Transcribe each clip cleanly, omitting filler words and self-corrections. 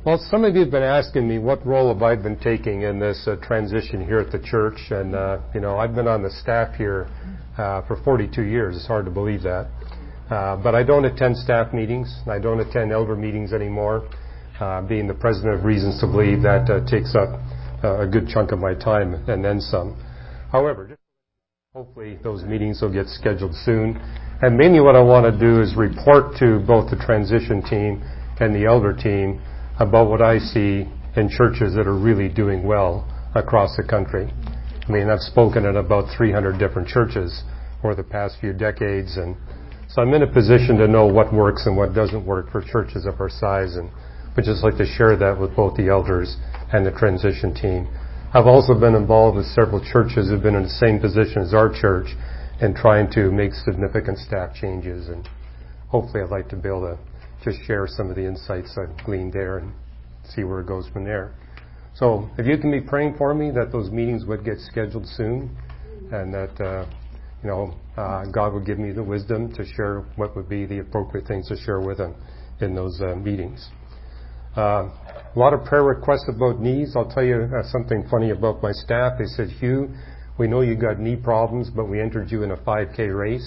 Well, some of you have been asking me what role have I been taking in this transition here at the church, and I've been on the staff here for 42 years. It's hard to believe that, but I don't attend staff meetings. I don't attend elder meetings anymore. Being the president of Reasons to Believe, that takes up a good chunk of my time and then some. However, hopefully those meetings will get scheduled soon, and mainly what I want to do is report to both the transition team and the elder team about what I see in churches that are really doing well across the country. I mean, I've spoken at about 300 different churches over the past few decades, and so I'm in a position to know what works and what doesn't work for churches of our size, and would just like to share that with both the elders and the transition team. I've also been involved with several churches who have been in the same position as our church in trying to make significant staff changes, and hopefully I'd like to be able to just share some of the insights I've gleaned there and see where it goes from there. So if you can be praying for me that those meetings would get scheduled soon, and that God would give me the wisdom to share what would be the appropriate things to share with them in those meetings. A lot of prayer requests about knees. I'll tell you something funny about my staff. They said, "Hugh, we know you got knee problems, but we entered you in a 5K race."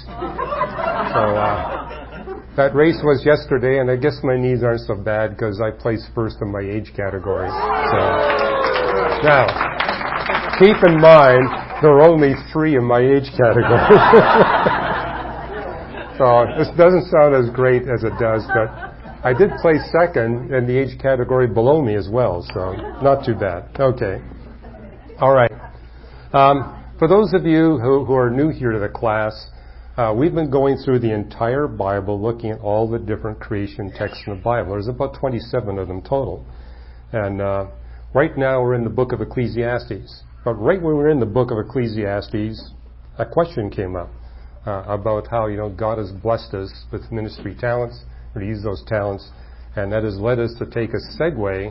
That race was yesterday, and I guess my knees aren't so bad because I placed first in my age category. So, now, keep in mind, there are only 3 in my age category. So this doesn't sound as great as it does, but I did place second in the age category below me as well, so not too bad. Okay. All right. For those of you who are new here to the class, we've been going through the entire Bible, looking at all the different creation texts in the Bible. There's about 27 of them total. And right now we're in the book of Ecclesiastes. But right when we're in the book of Ecclesiastes, a question came up about how, God has blessed us with ministry talents, or to use those talents, and that has led us to take a segue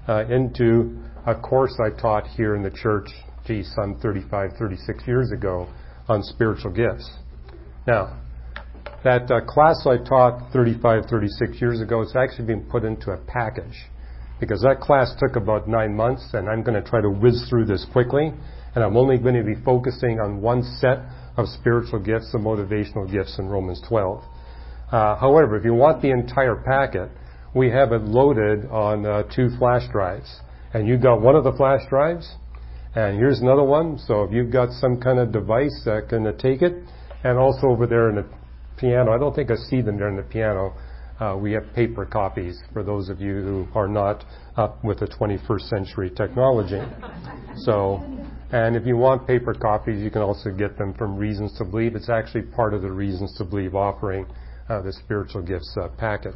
into a course I taught here in the church, some 35, 36 years ago, on spiritual gifts. Now, that class I taught 35, 36 years ago, it's actually been put into a package, because that class took about 9 months, and I'm going to try to whiz through this quickly, and I'm only going to be focusing on one set of spiritual gifts, the motivational gifts in Romans 12. However, if you want the entire packet, we have it loaded on 2 flash drives, and you got one of the flash drives, and here's another one. So if you've got some kind of device that can take it, and also over there in the piano, I don't think I see them there in the piano, we have paper copies for those of you who are not up with the 21st century technology. So, and if you want paper copies, you can also get them from Reasons to Believe. It's actually part of the Reasons to Believe offering, the spiritual gifts packet.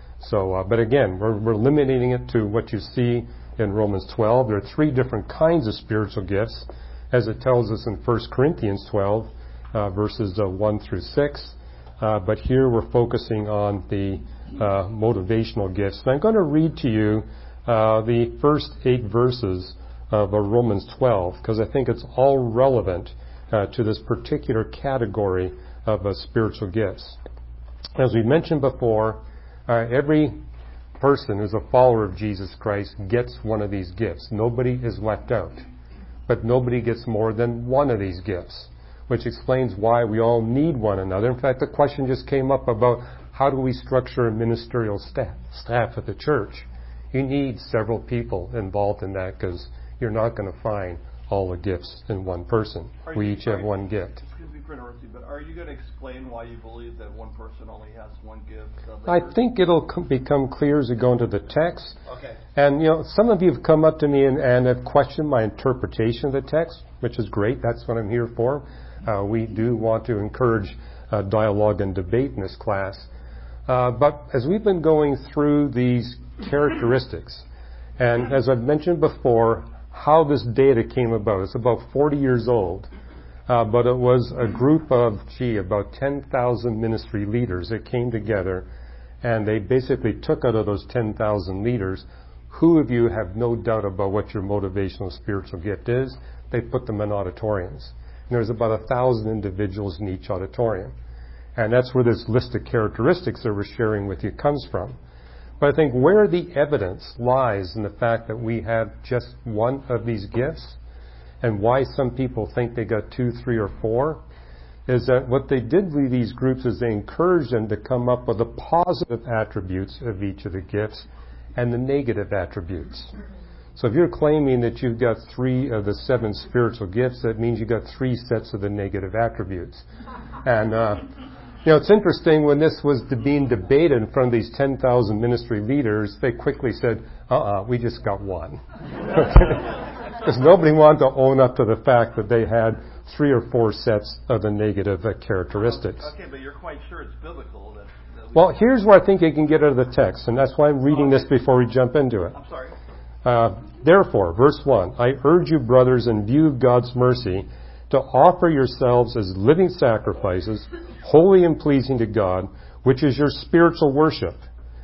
So, but again, we're limiting it to what you see in Romans 12. There are 3 different kinds of spiritual gifts, as it tells us in 1 Corinthians 12, verses 1 through 6. But here we're focusing on the motivational gifts. And I'm going to read to you the first 8 verses of Romans 12, because I think it's all relevant to this particular category of spiritual gifts. As we mentioned before, every person who's a follower of Jesus Christ gets one of these gifts. Nobody is left out. But nobody gets more than one of these gifts, which explains why we all need one another. In fact, the question just came up about how do we structure a ministerial staff at the church. You need several people involved in that, because you're not going to find all the gifts in one person. We each have one gift. Excuse me for interrupting, but are you going to explain why you believe that one person only has one gift? I think it'll become clear as we go into the text. Okay. And, some of you have come up to me and have questioned my interpretation of the text, which is great. That's what I'm here for. We do want to encourage dialogue and debate in this class. But as we've been going through these characteristics, and as I've mentioned before, how this data came about. It's about 40 years old, but it was a group of, about 10,000 ministry leaders that came together, and they basically took out of those 10,000 leaders, who of you have no doubt about what your motivational spiritual gift is? They put them in auditoriums. And there's about 1,000 individuals in each auditorium. And that's where this list of characteristics that we're sharing with you comes from. But I think where the evidence lies in the fact that we have just one of these gifts, and why some people think they got 2, 3, or 4, is that what they did with these groups is they encouraged them to come up with the positive attributes of each of the gifts and the negative attributes. So if you're claiming that you've got 3 of the 7 spiritual gifts, that means you've got 3 sets of the negative attributes. And, it's interesting, when this was being debated in front of these 10,000 ministry leaders, they quickly said, we just got 1. Because nobody wanted to own up to the fact that they had 3 or 4 sets of the negative characteristics. Okay, but you're quite sure it's biblical. Well, here's where I think you can get out of the text, and that's why I'm reading this before we jump into it. I'm sorry. Therefore, verse 1, I urge you, brothers, in view of God's mercy, to offer yourselves as living sacrifices, holy and pleasing to God, which is your spiritual worship.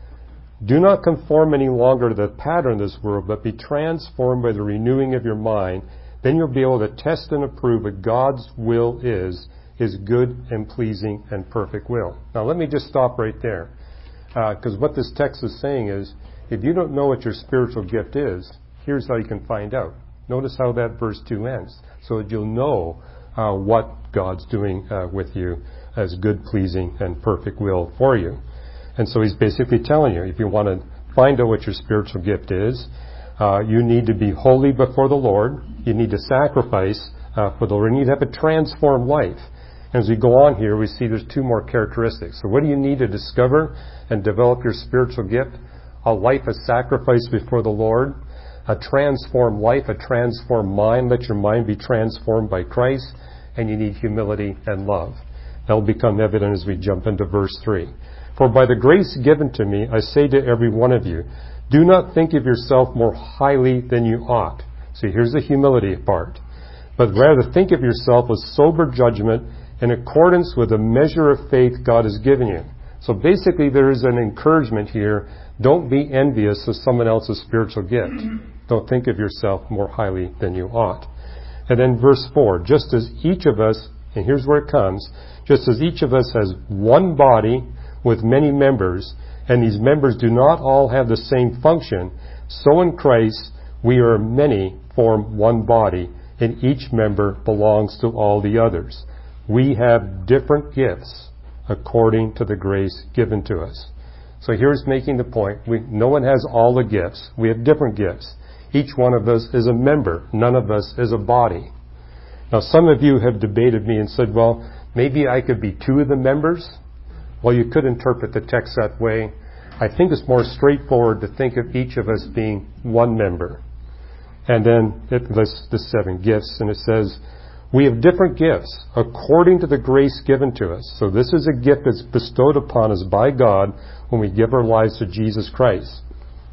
Do not conform any longer to the pattern of this world, but be transformed by the renewing of your mind. Then you'll be able to test and approve what God's will is, His good and pleasing and perfect will. Now let me just stop right there. Because what this text is saying is, if you don't know what your spiritual gift is, here's how you can find out. Notice how that verse 2 ends, so that you'll know what God's doing with you as good, pleasing, and perfect will for you. And so he's basically telling you, if you want to find out what your spiritual gift is, you need to be holy before the Lord. You need to sacrifice for the Lord. You need to have a transformed life. And as we go on here, we see there's 2 more characteristics. So what do you need to discover and develop your spiritual gift? A life of sacrifice before the Lord, a transformed life, a transformed mind. Let your mind be transformed by Christ. And you need humility and love. That will become evident as we jump into verse 3. For by the grace given to me, I say to every one of you, do not think of yourself more highly than you ought. See, here's the humility part. But rather think of yourself with sober judgment in accordance with the measure of faith God has given you. So basically there is an encouragement here. Don't be envious of someone else's spiritual gift. Don't think of yourself more highly than you ought. And then verse 4, just as each of us, and here's where it comes, just as each of us has one body with many members, and these members do not all have the same function, so in Christ we are many, form one body, and each member belongs to all the others. We have different gifts according to the grace given to us. So here's making the point. No one has all the gifts. We have different gifts. Each one of us is a member. None of us is a body. Now some of you have debated me and said, well, maybe I could be 2 of the members. Well, you could interpret the text that way. I think it's more straightforward to think of each of us being one member. And then it lists the 7 gifts, and it says, we have different gifts according to the grace given to us. So this is a gift that's bestowed upon us by God when we give our lives to Jesus Christ.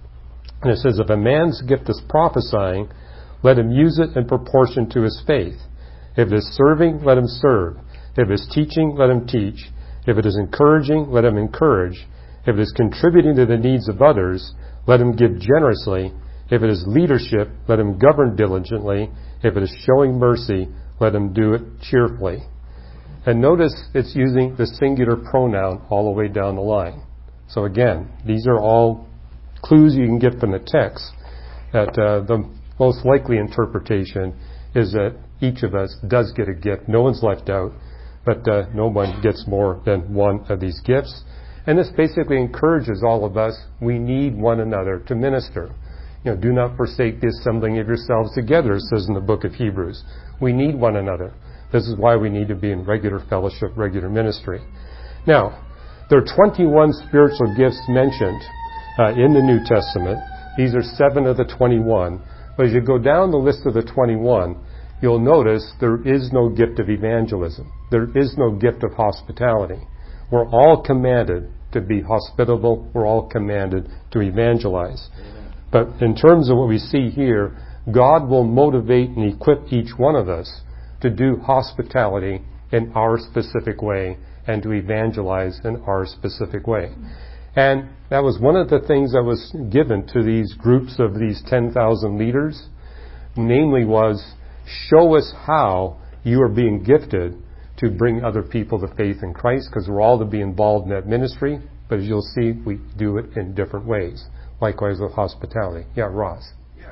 And it says, if a man's gift is prophesying, let him use it in proportion to his faith. If it is serving, let him serve. If it is teaching, let him teach. If it is encouraging, let him encourage. If it is contributing to the needs of others, let him give generously. If it is leadership, let him govern diligently. If it is showing mercy, let him do it cheerfully. And notice it's using the singular pronoun all the way down the line. So again, these are all clues you can get from the text that the most likely interpretation is that each of us does get a gift. No one's left out, but no one gets more than one of these gifts. And this basically encourages all of us. We need one another to minister. Do not forsake the assembling of yourselves together, it says in the book of Hebrews. We need one another. This is why we need to be in regular fellowship, regular ministry. Now, there are 21 spiritual gifts mentioned in the New Testament. These are 7 of the 21. But as you go down the list of the 21, you'll notice there is no gift of evangelism. There is no gift of hospitality. We're all commanded to be hospitable. We're all commanded to evangelize. But in terms of what we see here, God will motivate and equip each one of us to do hospitality in our specific way and to evangelize in our specific way. And that was one of the things that was given to these groups of these 10,000 leaders, namely was, show us how you are being gifted to bring other people to faith in Christ, because we're all to be involved in that ministry. But as you'll see, we do it in different ways. Likewise with hospitality. Yeah, Ross. Yeah,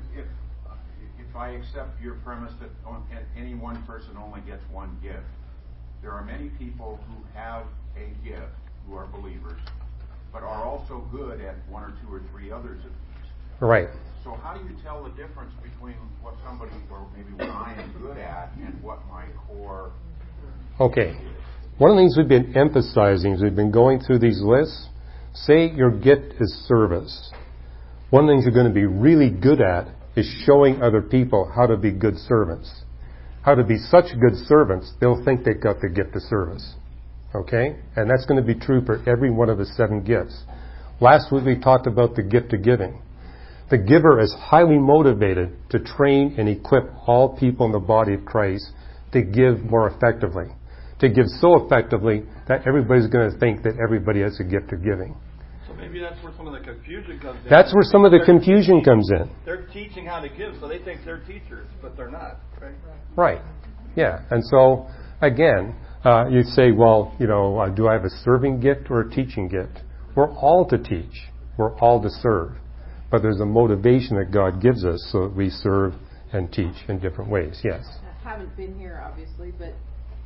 if I accept your premise that any one person only gets one gift, there are many people who have a gift who are believers, but are also good at one or two or three others of these. Right. So how do you tell the difference between what somebody, or maybe what I am good at, and what my core Okay. is? One of the things we've been emphasizing as we've been going through these lists, say your gift is service. One of the things you're going to be really good at is showing other people how to be good servants. How to be such good servants, they'll think they've got the gift of service. Okay? And that's going to be true for every one of the 7 gifts. Last week we talked about the gift of giving. The giver is highly motivated to train and equip all people in the body of Christ to give more effectively. To give so effectively that everybody's going to think that everybody has a gift of giving. So maybe that's where some of the confusion comes in. That's where some of the confusion comes in. They're teaching how to give, so they think they're teachers, but they're not. Right? Right. Yeah. And so, again, you say, well, do I have a serving gift or a teaching gift? We're all to teach. We're all to serve. But there's a motivation that God gives us so that we serve and teach in different ways. Yes? I haven't been here, obviously, but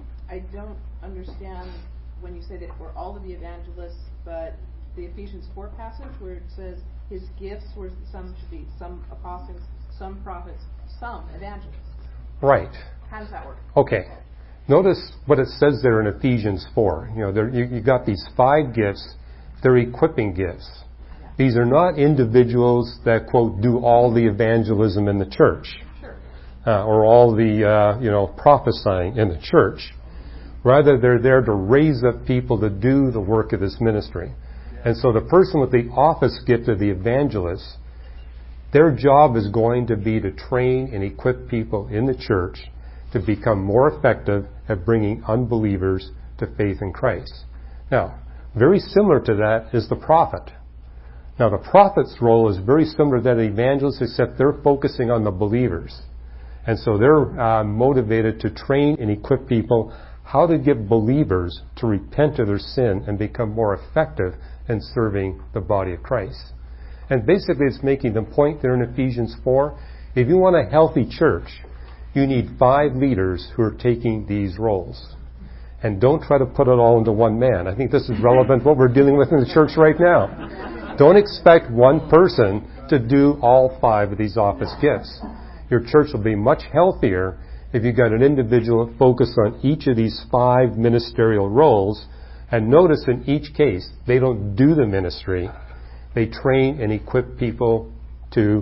I don't understand when you say that we're all to be evangelists, but the Ephesians 4 passage where it says his gifts were some should be some apostles, some prophets, some evangelists. Right. How does that work? Okay. Notice what it says there in Ephesians 4. You got these 5 gifts. They're equipping gifts. These are not individuals that, quote, do all the evangelism in the church. Sure. Or all the, prophesying in the church. Rather, they're there to raise up people to do the work of this ministry. And so the person with the office gift of the evangelist, their job is going to be to train and equip people in the church to become more effective at bringing unbelievers to faith in Christ. Now, very similar to that is the prophet. Now, the prophet's role is very similar to that of the evangelist, except they're focusing on the believers. And so they're motivated to train and equip people how to get believers to repent of their sin and become more effective in serving the body of Christ. And basically it's making the point there in Ephesians 4, if you want a healthy church, you need 5 leaders who are taking these roles. And don't try to put it all into one man. I think this is relevant to what we're dealing with in the church right now. Don't expect one person to do all 5 of these office gifts. Your church will be much healthier if you've got an individual focused on each of these 5 ministerial roles. And notice in each case, they don't do the ministry. They train and equip people to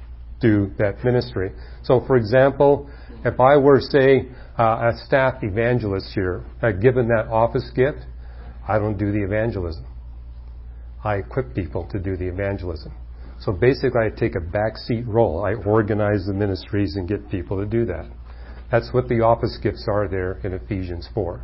do that ministry. So, for example, if I were, say, a staff evangelist here, given that office gift, I don't do the evangelism. I equip people to do the evangelism. So basically I take a backseat role. I organize the ministries and get people to do that. That's what the office gifts are there in Ephesians 4.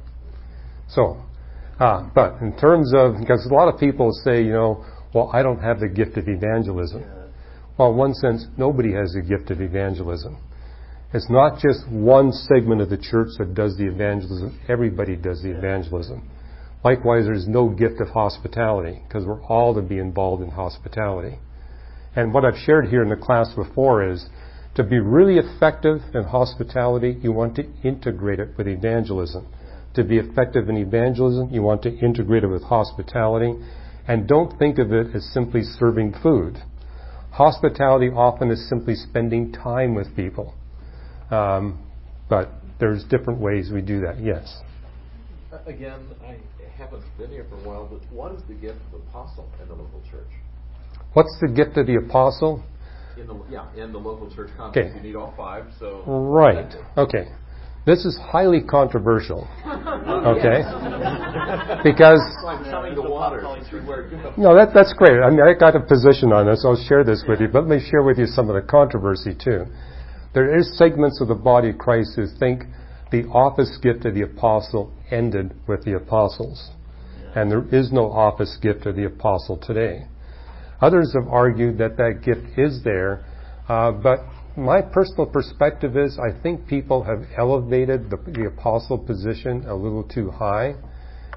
So, but in terms of, because a lot of people say, well, I don't have the gift of evangelism. Well, in one sense, nobody has the gift of evangelism. It's not just one segment of the church that does the evangelism. Everybody does the evangelism. Likewise, there's no gift of hospitality, because we're all to be involved in hospitality. And what I've shared here in the class before is, to be really effective in hospitality, you want to integrate it with evangelism. To be effective in evangelism, you want to integrate it with hospitality. And don't think of it as simply serving food. Hospitality often is simply spending time with people. But there's different ways we do that, yes. Again, I haven't been here for a while, but what is the gift of apostle in the local church? What's the gift of the apostle? In the local church context, you need all 5. So right. Okay. This is highly controversial. Okay. Because I'm telling the water. no, that's great. I mean, I got a position on this. I'll share this with you, but let me share with you some of the controversy too. There is segments of the body of Christ who think the office gift of the apostle ended with the apostles, and there is no office gift of the apostle today. Others have argued that that gift is there, but my personal perspective is I think people have elevated the apostle position a little too high,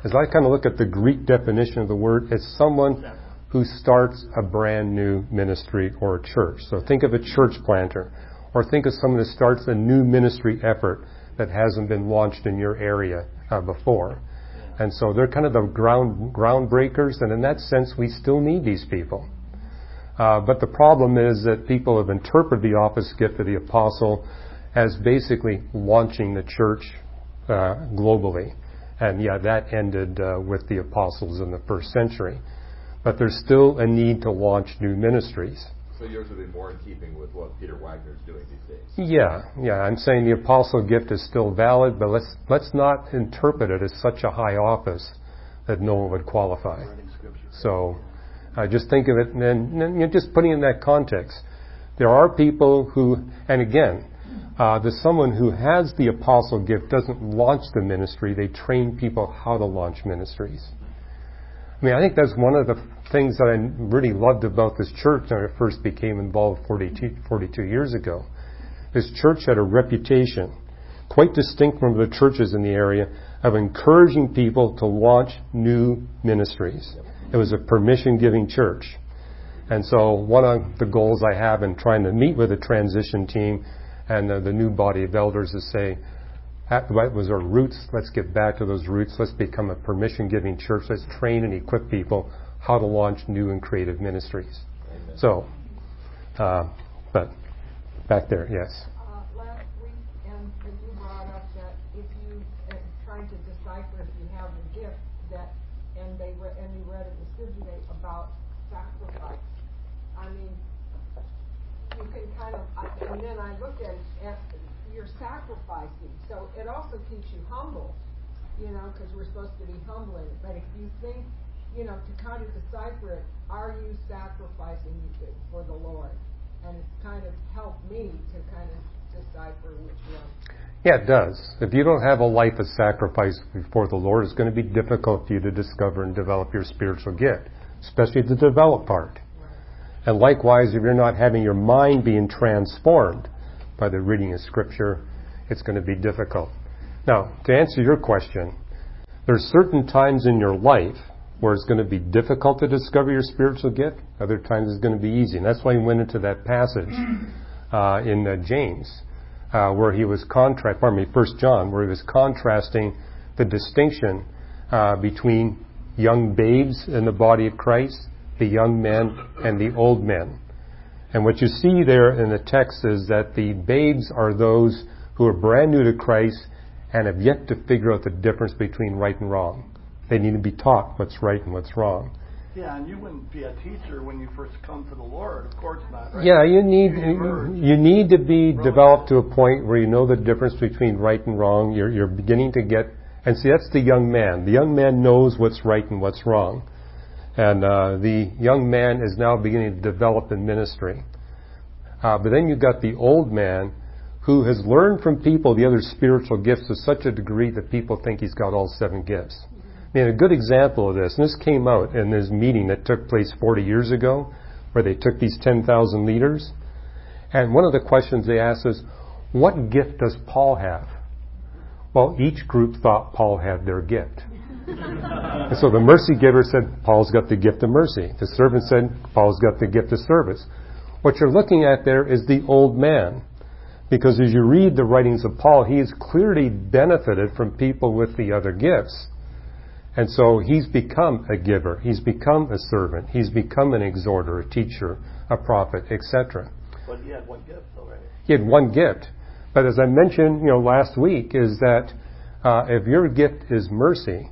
As I kind of look at the Greek definition of the word, it's someone who starts a brand new ministry or a church. So think of a church planter, or think of someone who starts a new ministry effort that hasn't been launched in your area before. And so they're kind of the groundbreakers, and in that sense, we still need these people. But the problem is that people have interpreted the office gift of the apostle as basically launching the church globally. And yeah, that ended with the apostles in the first century. But there's still a need to launch new ministries. So yours would be more in keeping with what Peter Wagner's doing these days. Yeah. I'm saying the apostle gift is still valid, but let's not interpret it as such a high office that no one would qualify. So just think of it, and you're just putting it in that context. There are people who, and again, there's someone who has the apostle gift doesn't launch the ministry. They train people how to launch ministries. I mean, I think that's one of the things that I really loved about this church when I first became involved 42 years ago. This church had a reputation, quite distinct from the churches in the area, of encouraging people to launch new ministries. It was a permission-giving church. And so one of the goals I have in trying to meet with the transition team and the new body of elders is say, what was our roots? Let's get back to those roots. Let's become a permission-giving church. Let's train and equip people how to launch new and creative ministries. Amen. So, but back there, yes. Last week, and you brought up that if you are trying to decipher if you have the gift, that and you read in the scripture about sacrifice. I mean, you can kind of, and then I looked at it, you're sacrificing. So it also keeps you humble, because we're supposed to be humbling. But if you think, to kind of decipher it, are you sacrificing for the Lord? And it's kind of helped me to kind of decipher which one. Yeah, it does. If you don't have a life of sacrifice before the Lord, it's going to be difficult for you to discover and develop your spiritual gift, especially the develop part. And likewise, if you're not having your mind being transformed by the reading of Scripture, it's going to be difficult. Now, to answer your question, there's certain times in your life where it's going to be difficult to discover your spiritual gift. Other times it's going to be easy. And that's why he went into that passage in James, where he was 1 John, where he was contrasting the distinction between young babes in the body of Christ, the young men, and the old men. And what you see there in the text is that the babes are those who are brand new to Christ and have yet to figure out the difference between right and wrong. They need to be taught what's right and what's wrong. Yeah, and you wouldn't be a teacher when you first come to the Lord. Of course not, right? Yeah, you need to be developed to a point where you know the difference between right and wrong. You're beginning to get, and see, that's the young man. The young man knows what's right and what's wrong. And the young man is now beginning to develop in ministry. But then you've got the old man who has learned from people the other spiritual gifts to such a degree that people think he's got all 7 gifts. I mean, a good example of this, and this came out in this meeting that took place 40 years ago, where they took these 10,000 leaders. And one of the questions they asked is, what gift does Paul have? Well, each group thought Paul had their gift. And so the mercy giver said, Paul's got the gift of mercy. The servant said, Paul's got the gift of service. What you're looking at there is the old man. Because as you read the writings of Paul, he has clearly benefited from people with the other gifts. And so he's become a giver. He's become a servant. He's become an exhorter, a teacher, a prophet, etc. But he had one gift, though, right? He had one gift. But as I mentioned, last week, is that if your gift is mercy,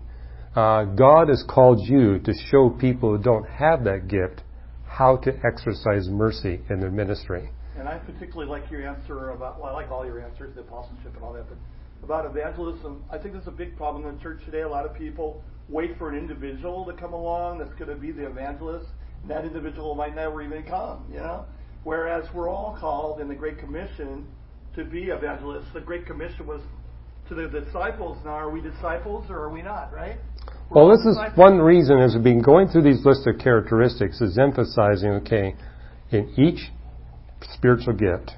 God has called you to show people who don't have that gift how to exercise mercy in their ministry. And I particularly like your answer about, well, I like all your answers, the apostleship and all that, but about evangelism, I think there's a big problem in the church today. A lot of people wait for an individual to come along that's going to be the evangelist, and that individual might never even come, Whereas we're all called in the Great Commission to be evangelists. The Great Commission was to the disciples. Now, are we disciples or are we not, right? Well, this is one reason, as we've been going through these lists of characteristics, is emphasizing, in each spiritual gift,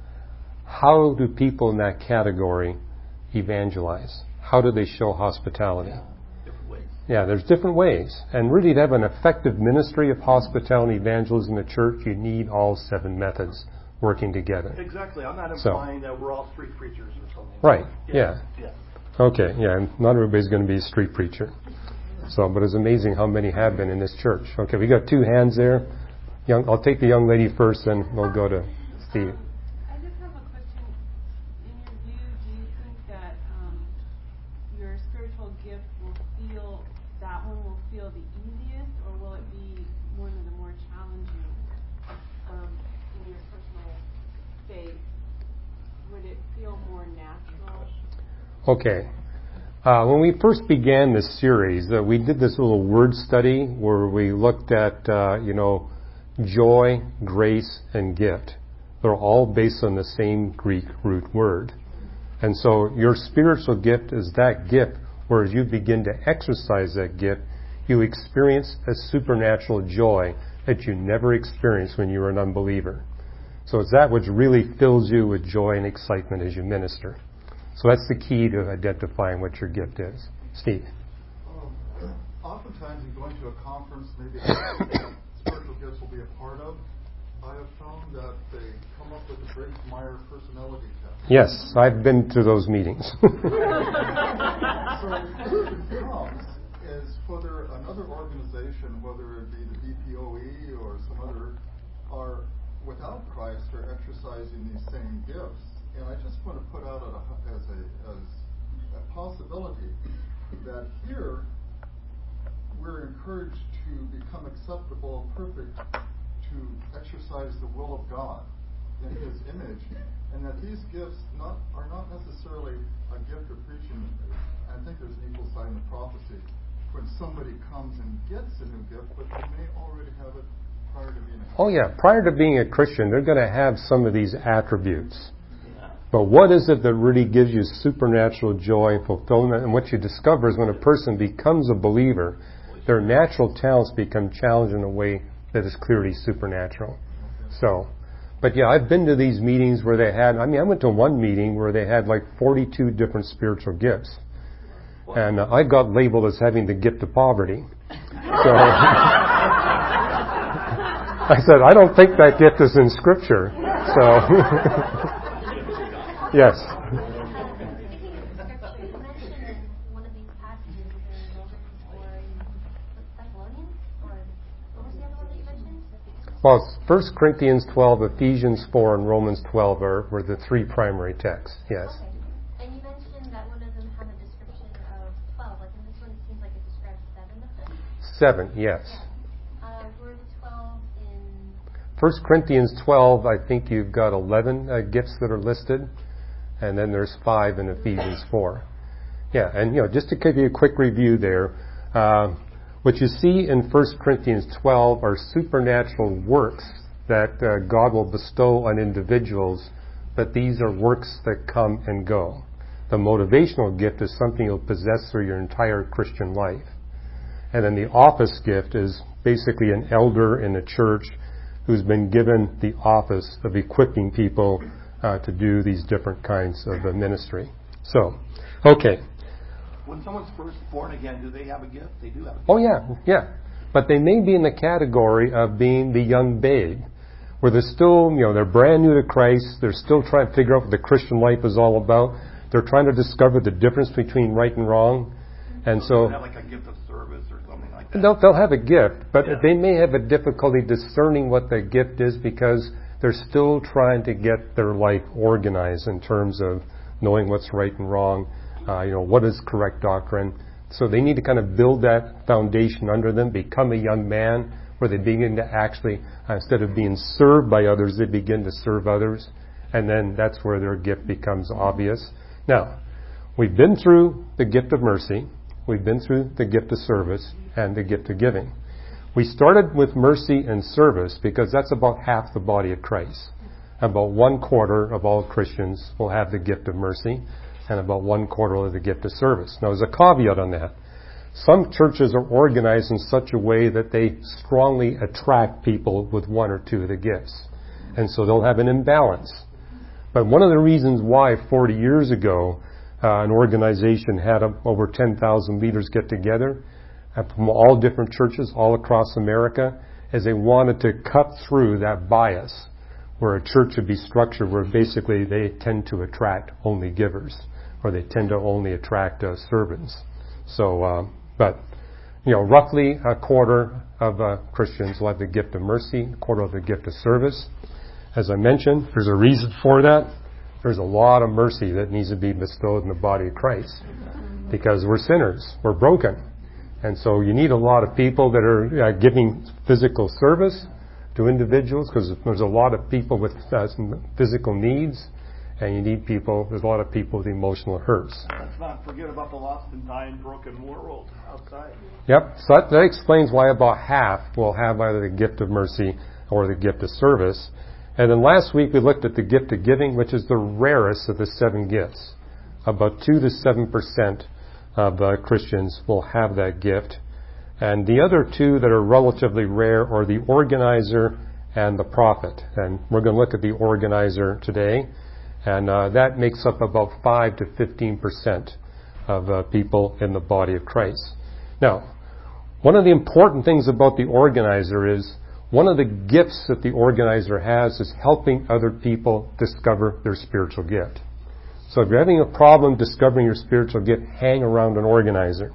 how do people in that category evangelize? How do they show hospitality? Different ways. Yeah, there's different ways. And really to have an effective ministry of hospitality and evangelism in the church, you need all 7 methods working together. Exactly. I'm not implying that we're all street preachers or something. Right, yeah. Yeah. Okay, yeah, and not everybody's going to be a street preacher. So, but it's amazing how many have been in this church. Okay, we got 2 hands there. I'll take the young lady first, and we'll go to Steve. I just have a question. In your view, do you think that your spiritual gift will feel the easiest, or will it be one of the more challenging in your personal faith? Would it feel more natural? Okay. When we first began this series, we did this little word study where we looked at, joy, grace, and gift. They're all based on the same Greek root word. And so your spiritual gift is that gift where as you begin to exercise that gift, you experience a supernatural joy that you never experienced when you were an unbeliever. So it's that which really fills you with joy and excitement as you minister. So that's the key to identifying what your gift is. Steve. Oftentimes you go into a conference, maybe spiritual gifts will be a part of. I have found that they come up with a Briggs-Meyer personality test. Yes, I've been to those meetings. So the question comes is whether another organization, whether it be the DPOE or some other, are without Christ are exercising these same gifts. And I just want to put out as a possibility that here we're encouraged to become acceptable and perfect to exercise the will of God in His image, and that these gifts are not necessarily a gift of preaching. I think there's an equal sign of prophecy when somebody comes and gets a new gift, but they may already have it prior to being a Christian. Oh yeah, prior to being a Christian, they're going to have some of these attributes. But what is it that really gives you supernatural joy and fulfillment? And what you discover is when a person becomes a believer, their natural talents become challenged in a way that is clearly supernatural. So, but yeah, I've been to these meetings where they had, I went to one meeting where they had like 42 different spiritual gifts. And I got labeled as having the gift of poverty. So I said, I don't think that gift is in Scripture. So, yes. Well, 1 Corinthians 12, Ephesians 4, and Romans 12 were the 3 primary texts. Yes. Okay. And you mentioned that one of them had a description of 12. Like in this one, it seems like it describes 7 of them. 7, yes. Yeah. Were the 12 in... 1 Corinthians 12, I think you've got 11 gifts that are listed. And then there's 5 in Ephesians 4. Yeah, and just to give you a quick review there, what you see in 1 Corinthians 12 are supernatural works that God will bestow on individuals, but these are works that come and go. The motivational gift is something you'll possess through your entire Christian life. And then the office gift is basically an elder in a church who's been given the office of equipping people to do these different kinds of ministry. So, okay. When someone's first born again, do they have a gift? They do have a gift. Oh, yeah. But they may be in the category of being the young babe, where they're still, they're brand new to Christ. They're still trying to figure out what the Christian life is all about. They're trying to discover the difference between right and wrong. And so they have like a gift of service or something like that. They'll have a gift, but they may have a difficulty discerning what the gift is because they're still trying to get their life organized in terms of knowing what's right and wrong, what is correct doctrine. So they need to kind of build that foundation under them, become a young man where they begin to actually, instead of being served by others, they begin to serve others. And then that's where their gift becomes obvious. Now, we've been through the gift of mercy. We've been through the gift of service and the gift of giving. We started with mercy and service because that's about half the body of Christ. About 1/4 of all Christians will have the gift of mercy, and about 1/4 of the gift of service. Now, there's a caveat on that. Some churches are organized in such a way that they strongly attract people with 1 or 2 of the gifts. And so they'll have an imbalance. But one of the reasons why 40 years ago an organization had over 10,000 leaders get together, from all different churches all across America, as they wanted to cut through that bias where a church would be structured where basically they tend to attract only givers, or they tend to only attract servants. So, but, roughly a quarter of Christians will have the gift of mercy, a quarter of the gift of service. As I mentioned, there's a reason for that. There's a lot of mercy that needs to be bestowed in the body of Christ because we're sinners, we're broken. And so you need a lot of people that are giving physical service to individuals because there's a lot of people with physical needs, and you need people, there's a lot of people with emotional hurts. Let's not forget about the lost and dying, broken world outside. Yep, so that explains why about half will have either the gift of mercy or the gift of service. And then last week we looked at the gift of giving, which is the rarest of the 7 gifts. About 2 to 7% of Christians will have that gift. And the other 2 that are relatively rare are the organizer and the prophet. And we're going to look at the organizer today. And that makes up about 5 to 15% of people in the body of Christ. Now, one of the important things about the organizer is one of the gifts that the organizer has is helping other people discover their spiritual gift. So if you're having a problem discovering your spiritual gift, hang around an organizer.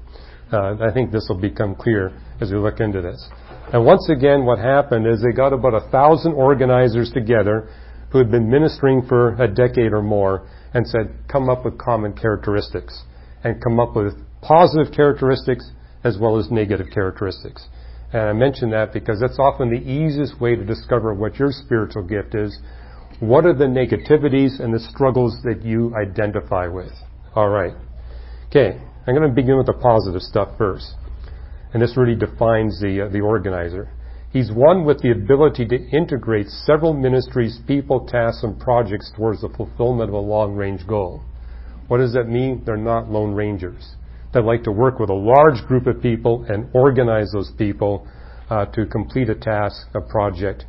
I think this will become clear as we look into this. And once again, what happened is they got about 1,000 organizers together who had been ministering for a decade or more and said, come up with common characteristics and come up with positive characteristics as well as negative characteristics. And I mention that because that's often the easiest way to discover what your spiritual gift is. What are the negativities and the struggles that you identify with? All right. Okay, I'm going to begin with the positive stuff first. And this really defines the organizer. He's one with the ability to integrate several ministries, people, tasks, and projects towards the fulfillment of a long-range goal. What does that mean? They're not lone rangers. They like to work with a large group of people and organize those people to complete a task, a project,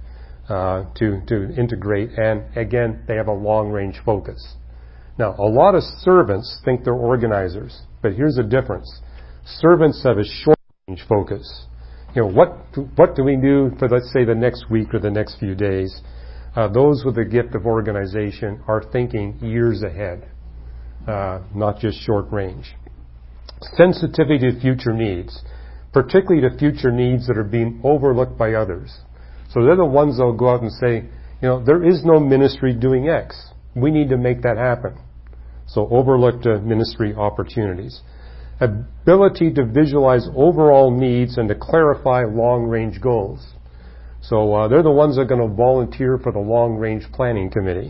to integrate. And again, they have a long-range focus. Now, a lot of servants think they're organizers, but here's the difference. Servants have a short-range focus. What do we do for, let's say, the next week or the next few days? Those with the gift of organization are thinking years ahead, not just short range. Sensitivity to future needs, particularly to future needs that are being overlooked by others. So they're the ones that will go out and say, there is no ministry doing X. We need to make that happen. So overlooked ministry opportunities. Ability to visualize overall needs and to clarify long-range goals. So they're the ones that are going to volunteer for the long-range planning committee.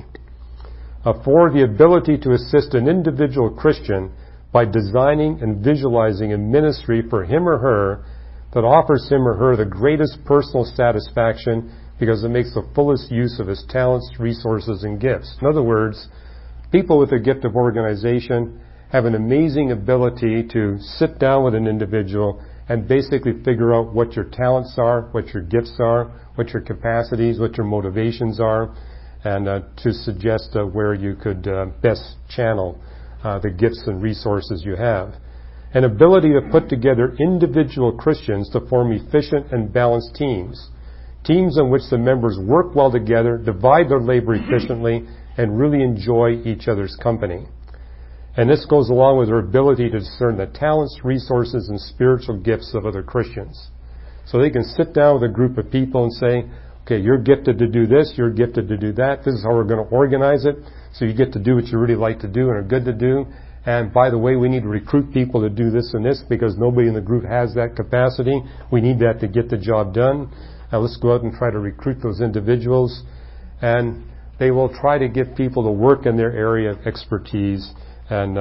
4, the ability to assist an individual Christian by designing and visualizing a ministry for him or her that offers him or her the greatest personal satisfaction because it makes the fullest use of his talents, resources, and gifts. In other words, people with the gift of organization have an amazing ability to sit down with an individual and basically figure out what your talents are, what your gifts are, what your capacities, what your motivations are, and to suggest where you could best channel the gifts and resources you have. An ability to put together individual Christians to form efficient and balanced teams. Teams in which the members work well together, divide their labor efficiently, and really enjoy each other's company. And this goes along with their ability to discern the talents, resources, and spiritual gifts of other Christians. So they can sit down with a group of people and say, okay, you're gifted to do this, you're gifted to do that, this is how we're going to organize it, so you get to do what you really like to do and are good to do. And by the way, we need to recruit people to do this and this because nobody in the group has that capacity. We need that to get the job done. Let's go out and try to recruit those individuals. And they will try to get people to work in their area of expertise and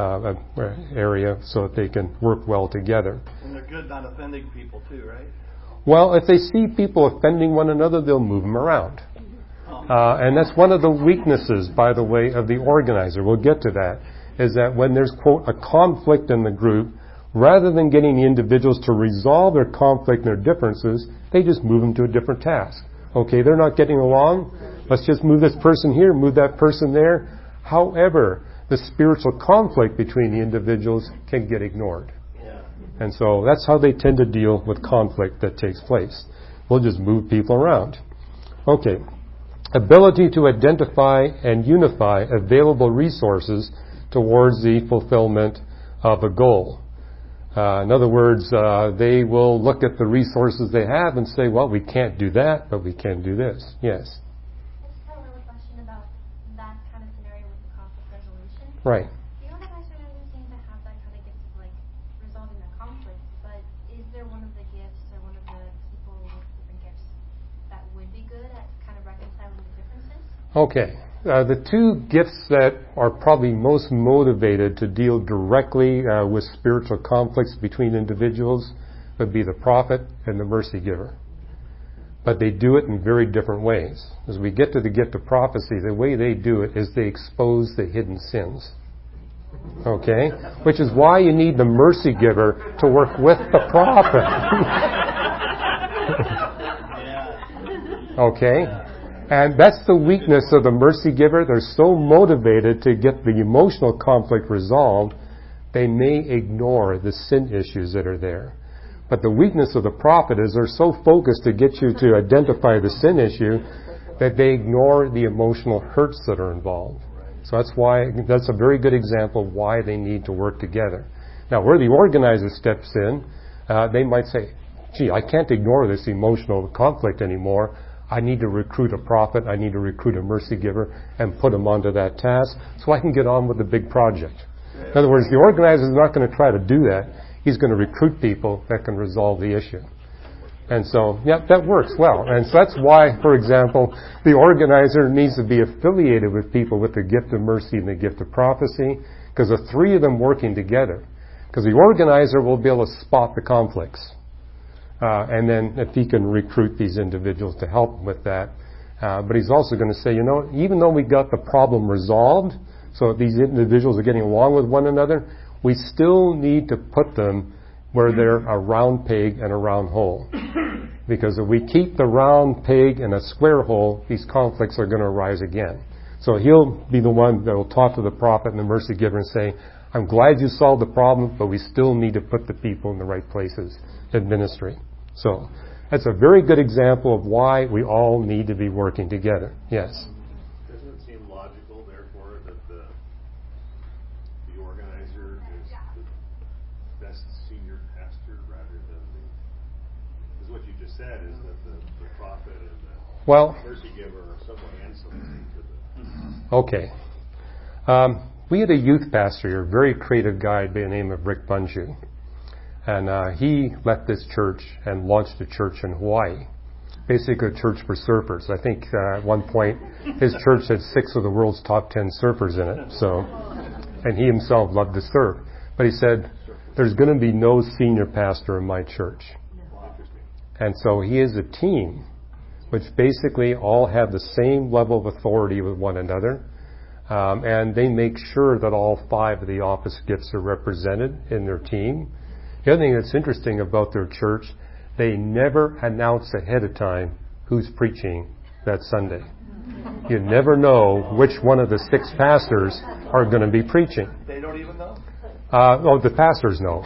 area so that they can work well together. And they're good not offending people too, right? Well, if they see people offending one another, they'll move them around. And that's one of the weaknesses, by the way, of the organizer. We'll get to that. Is that when there's, quote, a conflict in the group, rather than getting the individuals to resolve their conflict and their differences, they just move them to a different task. Okay, they're not getting along. Let's just move this person here, move that person there. However, the spiritual conflict between the individuals can get ignored. And so that's how they tend to deal with conflict that takes place. We'll just move people around. Okay. Ability to identify and unify available resources towards the fulfillment of a goal. In other words, they will look at the resources they have and say, well, we can't do that, but we can do this. Yes? I just have another question about that kind of scenario with the conflict resolution. Right. The organizer doesn't seem to have that kind of gift of like resolving the conflict, but is there one of the gifts or one of the people with different gifts that would be good at kind of reconciling the differences? Okay. The two gifts that are probably most motivated to deal directly with spiritual conflicts between individuals would be the prophet and the mercy giver. But they do it in very different ways. As we get to the gift of prophecy, the way they do it is they expose the hidden sins. Okay? Which is why you need the mercy giver to work with the prophet. Okay? And that's the weakness of the mercy giver. They're so motivated to get the emotional conflict resolved, they may ignore the sin issues that are there. But the weakness of the prophet is they're so focused to get you to identify the sin issue that they ignore the emotional hurts that are involved. So that's a very good example of why they need to work together. Now, where the organizer steps in, they might say, gee, I can't ignore this emotional conflict anymore. I need to recruit a prophet, I need to recruit a mercy giver, and put them onto that task so I can get on with the big project. In other words, the organizer is not going to try to do that. He's going to recruit people that can resolve the issue. And so, yeah, that works well. And so that's why, for example, the organizer needs to be affiliated with people with the gift of mercy and the gift of prophecy, because the three of them working together. Because the organizer will be able to spot the conflicts. And then if he can recruit these individuals to help with that. But he's also going to say, even though we got the problem resolved, so these individuals are getting along with one another, we still need to put them where they're a round peg and a round hole. Because if we keep the round peg in a square hole, these conflicts are going to arise again. So he'll be the one that will talk to the prophet and the mercy giver and say, I'm glad you solved the problem, but we still need to put the people in the right places in ministry. So that's a very good example of why we all need to be working together. Yes? Doesn't it seem logical, therefore, that the organizer is the best senior pastor rather than because what you just said is that the prophet and the mercy giver are somewhat ancillary to the... Okay. We had a youth pastor here, a very creative guy by the name of Rick Bunju. And he left this church and launched a church in Hawaii. Basically a church for surfers. I think at one point his church had 6 of the world's top 10 surfers in it. So, and he himself loved to surf. But he said, there's going to be no senior pastor in my church. And so he has a team which basically all have the same level of authority with one another. And they make sure that all 5 of the office gifts are represented in their team. The other thing that's interesting about their church, they never announce ahead of time who's preaching that Sunday. You never know which one of the 6 pastors are going to be preaching. They don't even know? The pastors know.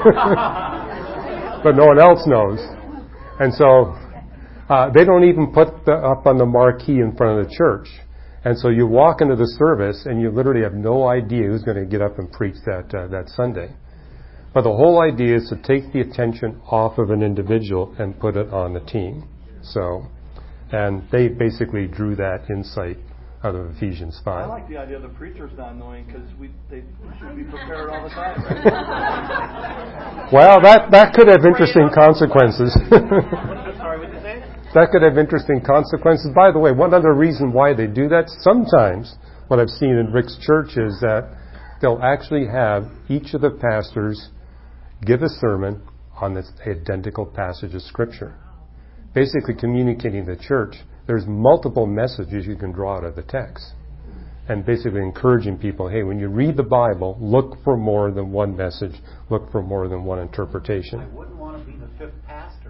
But no one else knows. And so they don't even put up on the marquee in front of the church. And so you walk into the service and you literally have no idea who's going to get up and preach that Sunday. But the whole idea is to take the attention off of an individual and put it on the team. So, and they basically drew that insight out of Ephesians 5. I like the idea of the preachers not knowing because they should be prepared all the time. Right? Well, that could have interesting consequences. Sorry, what did you say? That could have interesting consequences. By the way, one other reason why they do that, sometimes what I've seen in Rick's church is that they'll actually have each of the pastors give a sermon on this identical passage of Scripture. Basically communicating to the church, there's multiple messages you can draw out of the text. And basically encouraging people, hey, when you read the Bible, look for more than one message, look for more than one interpretation. I wouldn't want to be the 5th pastor.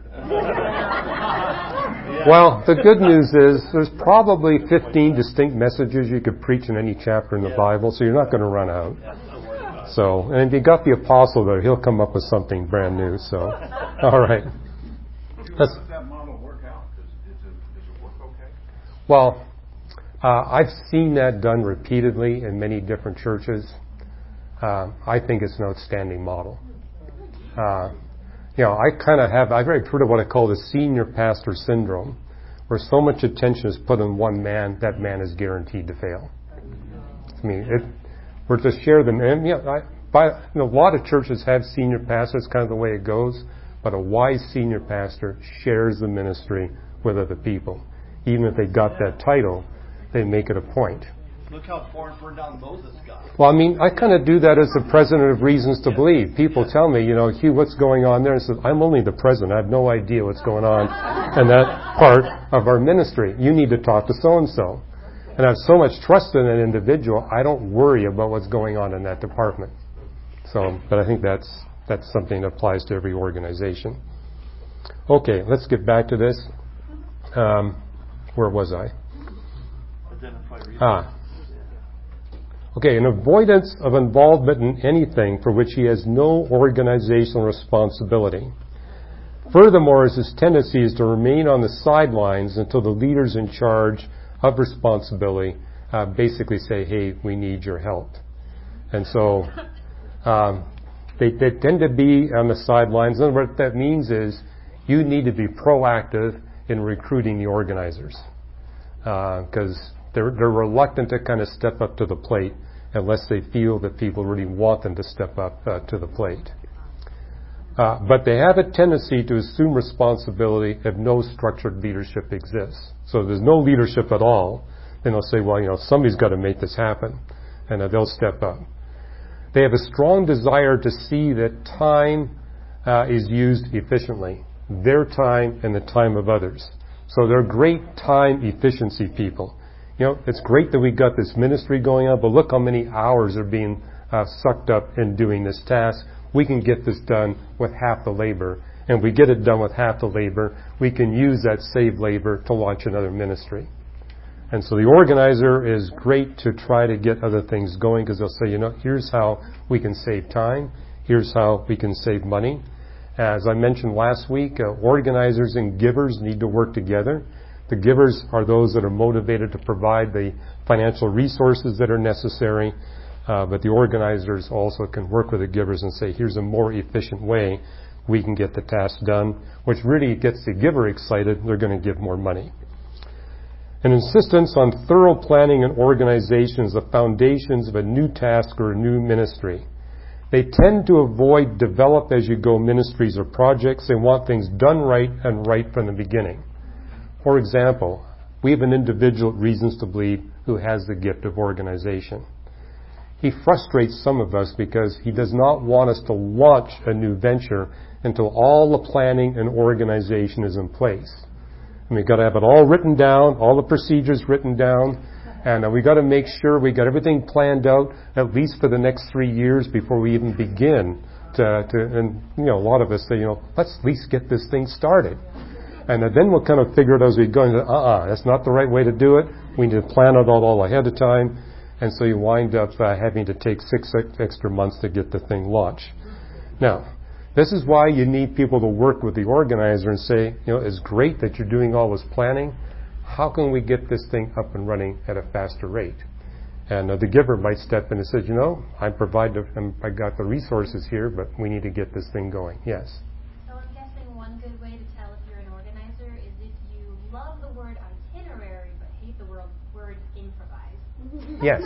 Well, the good news is there's probably 15 distinct messages you could preach in any chapter in the Bible, so you're not going to run out. So, and if you got the apostle there, he'll come up with something brand new. So, all right. How does that model work out? Does it work okay? Well, I've seen that done repeatedly in many different churches. I think it's an outstanding model. I've heard of what I call the senior pastor syndrome, where so much attention is put on one man, that man is guaranteed to fail. I mean, we're to share them. And, a lot of churches have senior pastors, kind of the way it goes, but a wise senior pastor shares the ministry with other people. Even if they got that title, they make it a point. Look how far and burned down Moses got. Well, I mean, I kind of do that as the president of Reasons to Believe. People tell me, Hugh, what's going on there? And I said, I'm only the president. I have no idea what's going on in that part of our ministry. You need to talk to so-and-so. And I have so much trust in an individual, I don't worry about what's going on in that department. So, but I think that's something that applies to every organization. Okay, let's get back to this. Where was I? Okay, an avoidance of involvement in anything for which he has no organizational responsibility. Furthermore, his tendency is to remain on the sidelines until the leaders in charge of responsibility basically say, hey, we need your help. And so they tend to be on the sidelines. And what that means is you need to be proactive in recruiting the organizers because they're reluctant to kind of step up to the plate unless they feel that people really want them to step up to the plate. But they have a tendency to assume responsibility if no structured leadership exists. So if there's no leadership at all, then they'll say, well, somebody's got to make this happen, and they'll step up. They have a strong desire to see that time is used efficiently, their time and the time of others. So they're great time efficiency people. It's great that we got this ministry going on, but look how many hours are being sucked up in doing this task. We can get this done with half the labor. And if we get it done with half the labor, we can use that saved labor to launch another ministry. And so the organizer is great to try to get other things going because they'll say, here's how we can save time. Here's how we can save money. As I mentioned last week, organizers and givers need to work together. The givers are those that are motivated to provide the financial resources that are necessary. But the organizers also can work with the givers and say, here's a more efficient way we can get the task done, which really gets the giver excited. They're going to give more money. An insistence on thorough planning and organization is the foundations of a new task or a new ministry. They tend to avoid develop-as-you-go ministries or projects. They want things done right and right from the beginning. For example, we have an individual at Reasons to Believe who has the gift of organization. He frustrates some of us because he does not want us to launch a new venture until all the planning and organization is in place. And we've got to have it all written down, all the procedures written down, and we've got to make sure we got everything planned out at least for the next 3 years before we even begin and a lot of us say, let's at least get this thing started. And then we'll kind of figure it out as we go. And that's not the right way to do it. We need to plan it all ahead of time. And so you wind up having to take 6 extra months to get the thing launched. Now, this is why you need people to work with the organizer and say, it's great that you're doing all this planning. How can we get this thing up and running at a faster rate? And the giver might step in and say, I got the resources here, but we need to get this thing going. Yes? So I'm guessing one good way to tell if you're an organizer is if you love the word itinerary but hate the word improvise. Yes.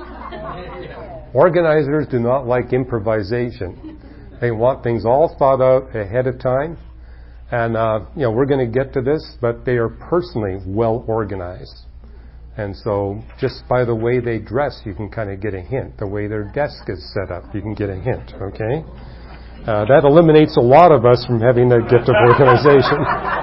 Organizers do not like improvisation. They want things all thought out ahead of time. And, we're going to get to this, but they are personally well organized. And so just by the way they dress, you can kind of get a hint. The way their desk is set up, you can get a hint, okay? That eliminates a lot of us from having the gift of organization.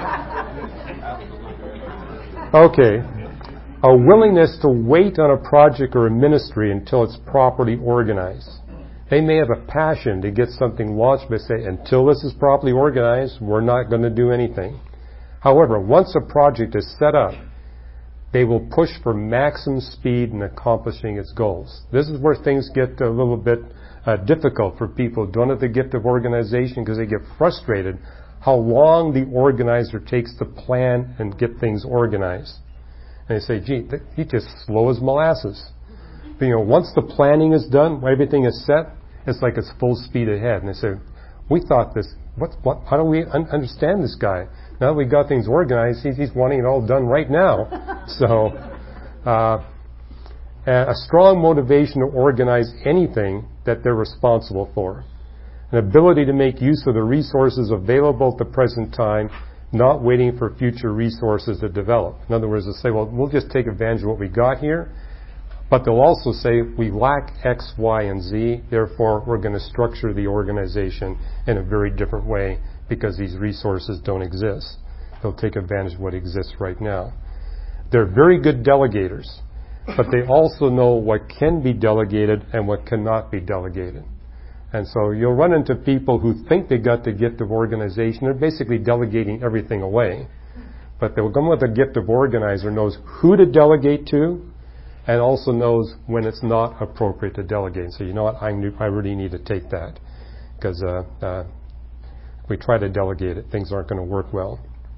Okay. A willingness to wait on a project or a ministry until it's properly organized. They may have a passion to get something launched, but say, until this is properly organized, we're not going to do anything. However, once a project is set up, they will push for maximum speed in accomplishing its goals. This is where things get a little bit difficult for people who don't have the gift of organization, because they get frustrated how long the organizer takes to plan and get things organized. And they say, gee, he's just slow as molasses. But, once the planning is done, everything is set, it's like it's full speed ahead. And they say, we thought this, how do we understand this guy? Now that we got things organized, he's wanting it all done right now. So, a strong motivation to organize anything that they're responsible for. An ability to make use of the resources available at the present time, not waiting for future resources to develop. In other words, they'll say, well, we'll just take advantage of what we got here. But they'll also say, we lack X, Y, and Z, therefore we're going to structure the organization in a very different way because these resources don't exist. They'll take advantage of what exists right now. They're very good delegators, but they also know what can be delegated and what cannot be delegated. And so you'll run into people who think they got the gift of organization. They're basically delegating everything away. But they'll come with a gift of organizer, knows who to delegate to, and also knows when it's not appropriate to delegate. So you know what, I really need to take that. Because if we try to delegate it, things aren't going to work well.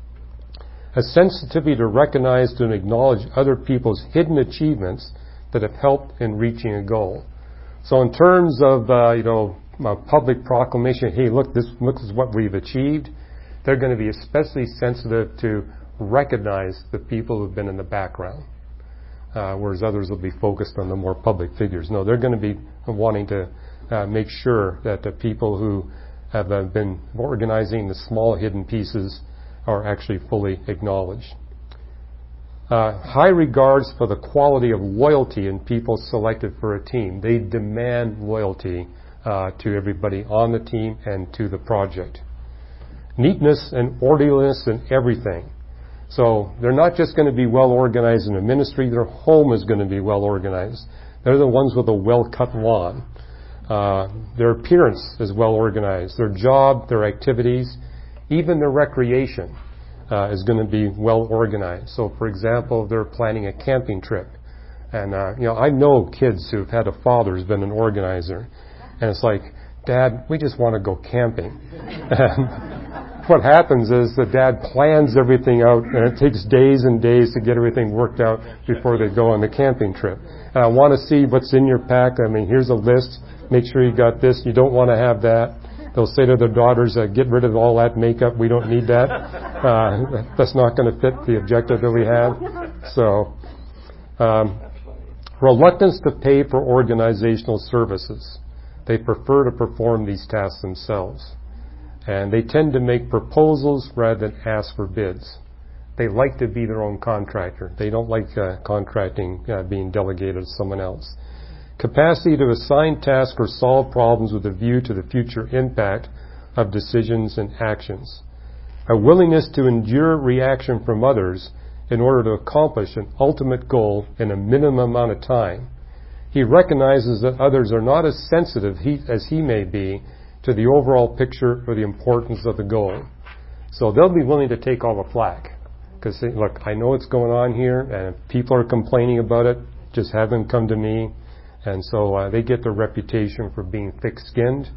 A sensitivity to recognize and acknowledge other people's hidden achievements that have helped in reaching a goal. So in terms of, public proclamation, hey, look, this is what we've achieved, they're going to be especially sensitive to recognize the people who've been in the background. Whereas others will be focused on the more public figures. No, they're going to be wanting to make sure that the people who have been organizing the small hidden pieces are actually fully acknowledged. High regards for the quality of loyalty in people selected for a team. They demand loyalty to everybody on the team and to the project. Neatness and orderliness in everything. So they're not just going to be well organized in a ministry, their home is going to be well organized. They're the ones with a well-cut lawn. Their appearance is well organized. Their job, their activities, even their recreation is going to be well organized. So for example, they're planning a camping trip. And I know kids who've had a father who's been an organizer. And it's like, Dad, we just want to go camping. What happens is the dad plans everything out, and it takes days and days to get everything worked out before they go on the camping trip. And I want to see what's in your pack. I mean, here's a list. Make sure you got this. You don't want to have that. They'll say to their daughters, get rid of all that makeup. We don't need that. That's not going to fit the objective that we have. So, reluctance to pay for organizational services. They prefer to perform these tasks themselves. And they tend to make proposals rather than ask for bids. They like to be their own contractor. They don't like contracting being delegated to someone else. Capacity to assign tasks or solve problems with a view to the future impact of decisions and actions. A willingness to endure reaction from others in order to accomplish an ultimate goal in a minimum amount of time. He recognizes that others are not as sensitive as he may be to the overall picture or the importance of the goal. So they'll be willing to take all the flack. Because, look, I know what's going on here, and if people are complaining about it, just have them come to me. And so they get their reputation for being thick-skinned.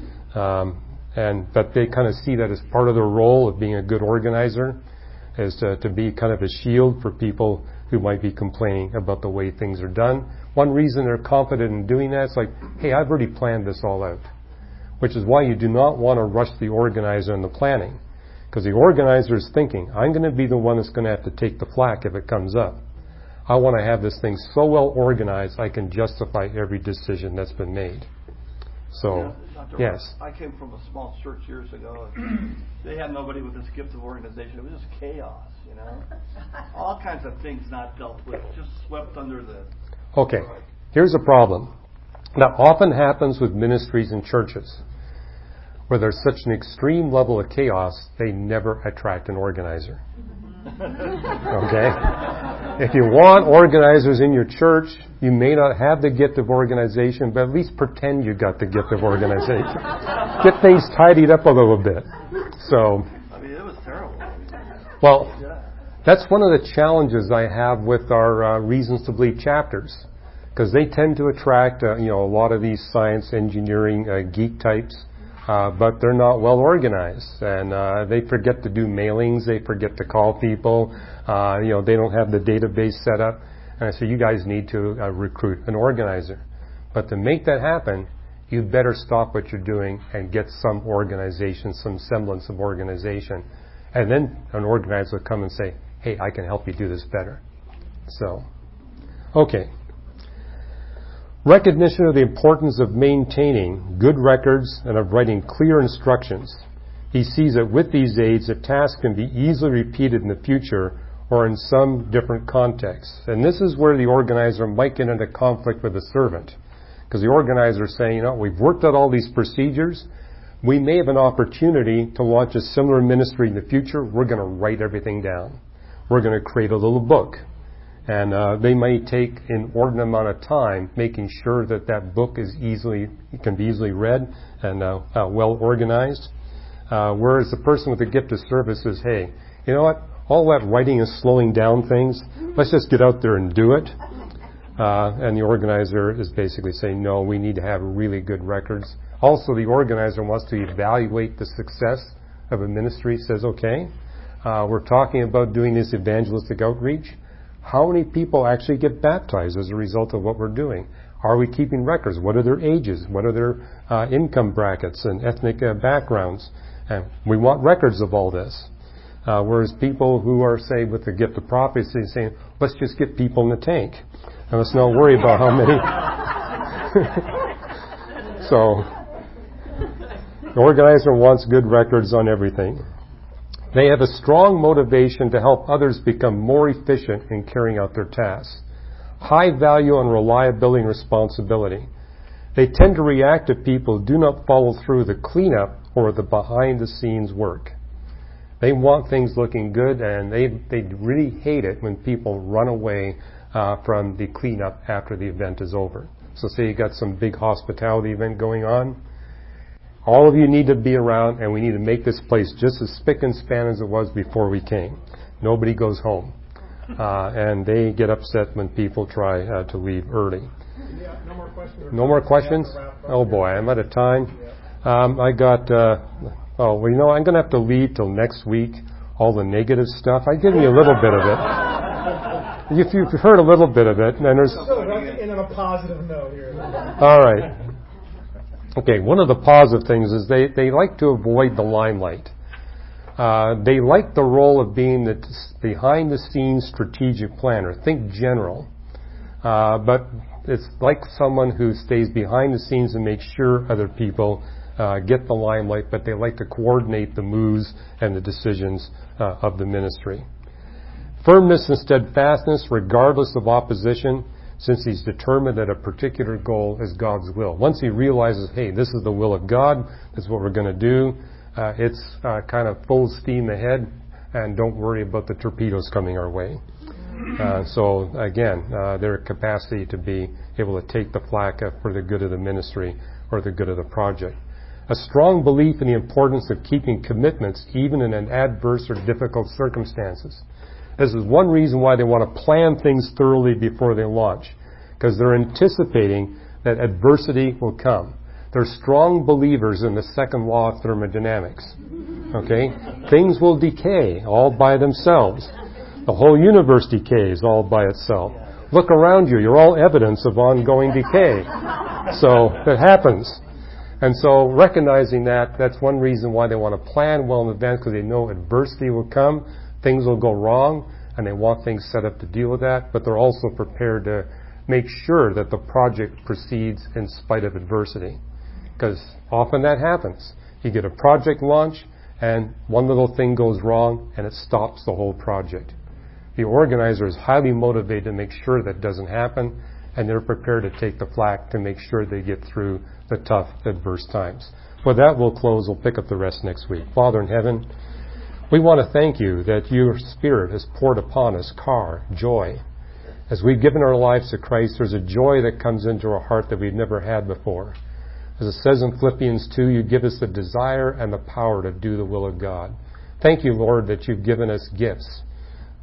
But they kind of see that as part of their role of being a good organizer, is to be kind of a shield for people who might be complaining about the way things are done. One reason they're confident in doing that is like, hey, I've already planned this all out. Which is why you do not want to rush the organizer in the planning. Because the organizer is thinking, I'm going to be the one that's going to have to take the flack if it comes up. I want to have this thing so well organized I can justify every decision that's been made. So, yes. I came from a small church years ago, and they had nobody with this gift of organization. It was just chaos, All kinds of things not dealt with, just swept under the... Okay, here's a problem. That often happens with ministries and churches, where there's such an extreme level of chaos, they never attract an organizer. Okay? If you want organizers in your church, you may not have the gift of organization, but at least pretend you got the gift of organization. Get things tidied up a little bit. So, I mean, it was terrible. Well, That's one of the challenges I have with our Reasons to Believe chapters, because they tend to attract a lot of these science, engineering, geek types, but they're not well organized, and they forget to do mailings, they forget to call people, they don't have the database set up, and I say, you guys need to recruit an organizer. But to make that happen, you better stop what you're doing and get some organization, some semblance of organization. And then an organizer will come and say, hey, I can help you do this better. So, okay. Recognition of the importance of maintaining good records and of writing clear instructions. He sees that with these aids, a task can be easily repeated in the future or in some different contexts. And this is where the organizer might get into conflict with the servant. Because the organizer is saying, we've worked out all these procedures. We may have an opportunity to launch a similar ministry in the future. We're going to write everything down. We're going to create a little book. And they may take an inordinate amount of time making sure that that book can be easily read and well organized. Whereas the person with the gift of service says, hey, you know what? All that writing is slowing down things. Let's just get out there and do it. And the organizer is basically saying, no, we need to have really good records. Also, the organizer wants to evaluate the success of a ministry. Says, okay, we're talking about doing this evangelistic outreach. How many people actually get baptized as a result of what we're doing? Are we keeping records? What are their ages? What are their income brackets and ethnic backgrounds? And we want records of all this. Whereas people who are, say, with the gift of prophecy saying, let's just get people in the tank. And let's not worry about how many. So, the organizer wants good records on everything. They have a strong motivation to help others become more efficient in carrying out their tasks. High value on reliability and responsibility. They tend to react to people who do not follow through the cleanup or the behind-the-scenes work. They want things looking good, and they really hate it when people run away from the cleanup after the event is over. So say you got some big hospitality event going on. All of you need to be around, and we need to make this place just as spick and span as it was before we came. Nobody goes home. And they get upset when people try to leave early. Yeah, no more questions? No more questions? Oh boy, I'm out of time. I got, I'm going to have to leave till next week, all the negative stuff. I give you a little bit of it. If you've heard a little bit of it, and there's... So let's end on a positive note here. All right. Okay, one of the positive things is they like to avoid the limelight. They like the role of being the behind-the-scenes strategic planner. Think general. But it's like someone who stays behind the scenes and makes sure other people get the limelight, but they like to coordinate the moves and the decisions of the ministry. Firmness and steadfastness, regardless of opposition, since he's determined that a particular goal is God's will. Once he realizes, hey, this is the will of God, this is what we're going to do, it's kind of full steam ahead, and don't worry about the torpedoes coming our way. So again, their capacity to be able to take the flak for the good of the ministry or the good of the project. A strong belief in the importance of keeping commitments even in an adverse or difficult circumstances. This is one reason why they want to plan things thoroughly before they launch, because they're anticipating that adversity will come. They're strong believers in the second law of thermodynamics. Okay? Things will decay all by themselves. The whole universe decays all by itself. Look around you. You're all evidence of ongoing decay. So it happens. And so recognizing that, that's one reason why they want to plan well in advance, because they know adversity will come. Things will go wrong, and they want things set up to deal with that, but they're also prepared to make sure that the project proceeds in spite of adversity. Because often that happens. You get a project launch, and one little thing goes wrong, and it stops the whole project. The organizer is highly motivated to make sure that doesn't happen, and they're prepared to take the flak to make sure they get through the tough, adverse times. With that, we'll close. We'll pick up the rest next week. Father in heaven, we want to thank you that your Spirit has poured upon us joy. As we've given our lives to Christ, there's a joy that comes into our heart that we've never had before. As it says in Philippians 2, you give us the desire and the power to do the will of God. Thank you, Lord, that you've given us gifts.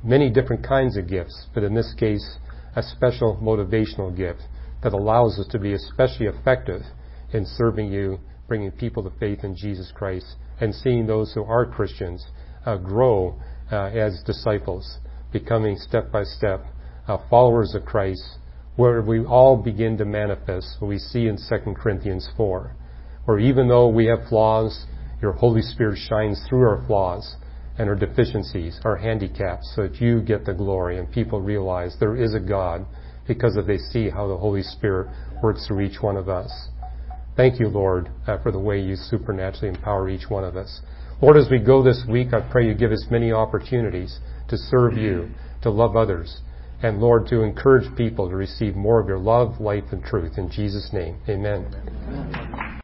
many different kinds of gifts, but in this case, a special motivational gift that allows us to be especially effective in serving you, bringing people to faith in Jesus Christ, and seeing those who are Christians grow as disciples, becoming step by step followers of Christ, where we all begin to manifest what we see in 2 Corinthians 4, where even though we have flaws, your Holy Spirit shines through our flaws and our deficiencies, our handicaps, so that you get the glory and people realize there is a God because they see how the Holy Spirit works through each one of us. Thank you, Lord, for the way you supernaturally empower each one of us. Lord, as we go this week, I pray you give us many opportunities to serve you, to love others, and Lord, to encourage people to receive more of your love, life, and truth. In Jesus' name, amen.